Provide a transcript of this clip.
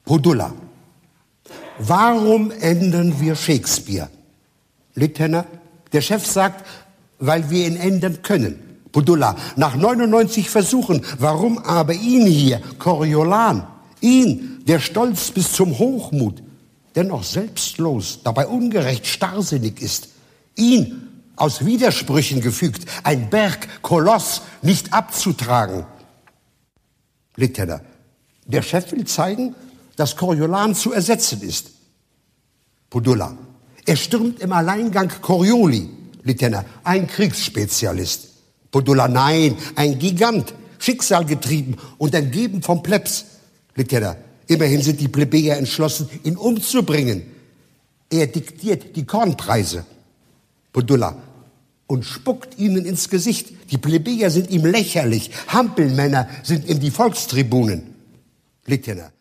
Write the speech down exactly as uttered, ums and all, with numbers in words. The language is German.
Podulla. Warum ändern wir Shakespeare? Littner, der Chef sagt, weil wir ihn ändern können. Podulla, nach neunundneunzig Versuchen, warum aber ihn hier, Coriolan? Ihn, der stolz bis zum Hochmut, dennoch selbstlos, dabei ungerecht, starrsinnig ist. Ihn, aus Widersprüchen gefügt, ein Berg, Koloss, nicht abzutragen. Littner, der Chef will zeigen, dass Coriolan zu ersetzen ist. Podulla, er stürmt im Alleingang Corioli. Littner, ein Kriegsspezialist. Podulla, nein, ein Gigant, schicksalgetrieben und entgeben vom Plebs. Littner, immerhin sind die Plebejer entschlossen, ihn umzubringen. Er diktiert die Kornpreise. Podulla, und spuckt ihnen ins Gesicht. Die Plebejer sind ihm lächerlich, Hampelmänner sind ihm die Volkstribunen. Littner.